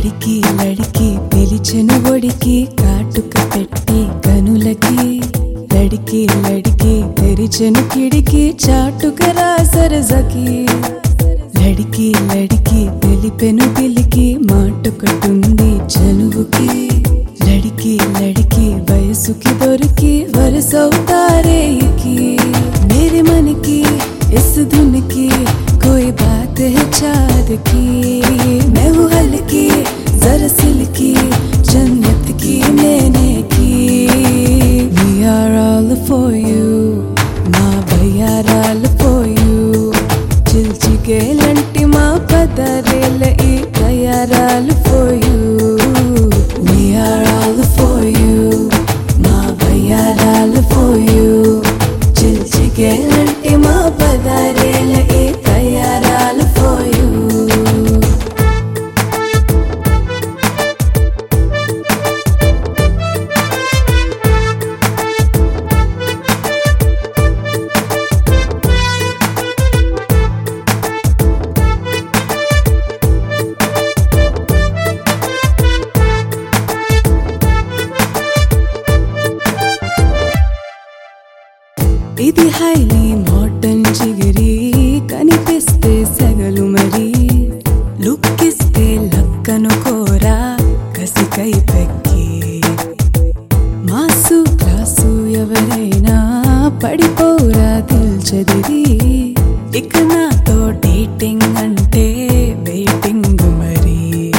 లడికి లడికి పిలిచెను ఒడికి కాటుక పెట్టి కనులకి లడికి లడికి తెరిచెను కిడికి చాటుకరా సరజకి లడికి లడికి తెలిపెను పిలికి మాటుకటుంది చనువుకి లడికి లడికి వయసుకి దొరికి వరసవుతారేకి मेरे मन की इस धुन की कोई बात है चाँद की मैं हूँ हल्की जरा सिल्की जन्नत की मैंने की We are all for you మా బయ్యారాలు for you చిల్చిగేలంటి మా పదరేల ఈ తయారాలు for you We are all for you మా బయ్యారాలు for you చిల్చిగేలంటి మా పదరేల ఈ తయారాలు for you ఇది హైలీ మోడర్న్ జిగిరి కనిపిస్తే సెగలు మరి లుక్కిస్తే లక్కను కోరా కసికై పెక్కి మాసు క్లాసు ఎవరైనా పడిపోరా దిల్చదిరి ఇక నాతో డేటింగ్ అంటే వెయిటింగ్ మరి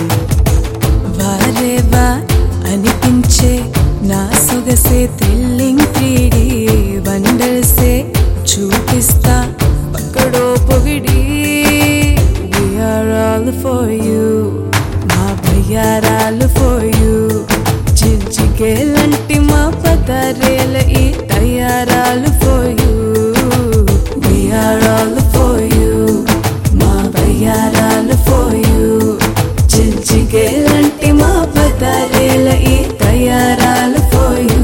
వారేవా అనిపించే నా సొగసే థ్రిల్లింగ్ 3D వండర్ సే చూపిస్తా పక్కడో పొగిడి We are all for you మా బయ్యారాలు for you చిల్చిగేలంటి మా పదరేల ఈ తయారాలు for you We are all for you మా బయ్యారాలు for you చిల్చిగేలంటి మా పదరేల ఈ తయారాలు for you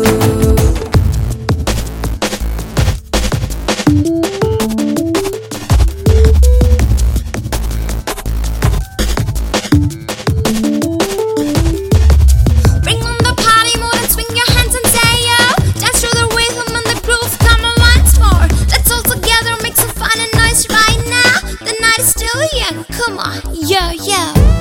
Come on, yo, yo.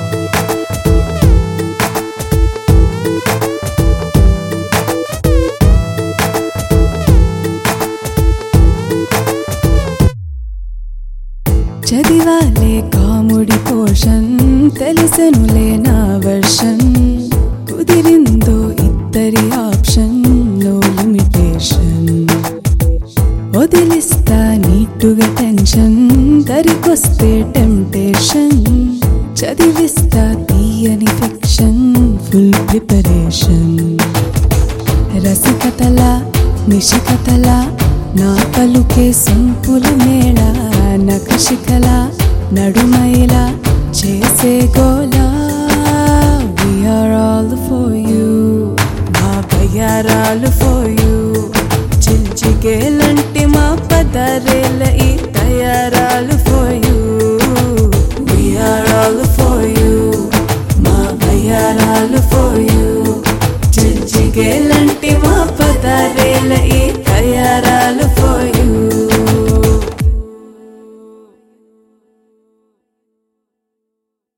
చదివాలే కాముడి Poshan తెలిసెనులే నా వర్షన్ కుదిరిందో ఇద్దరి ఆప్షన్ నో లిమిటేషన్ వదిలిస్తా నీటుగా టెన్షన్ దరికొస్తే టెంప్టేషన్ చదివిస్తా తీయని ఫిక్షన్ ఫుల్ ప్రిపరేషన్ రసికతల నిశికతల నా పలుకే సంపుల మేళ నకశికల నడుమైల చేసే గోల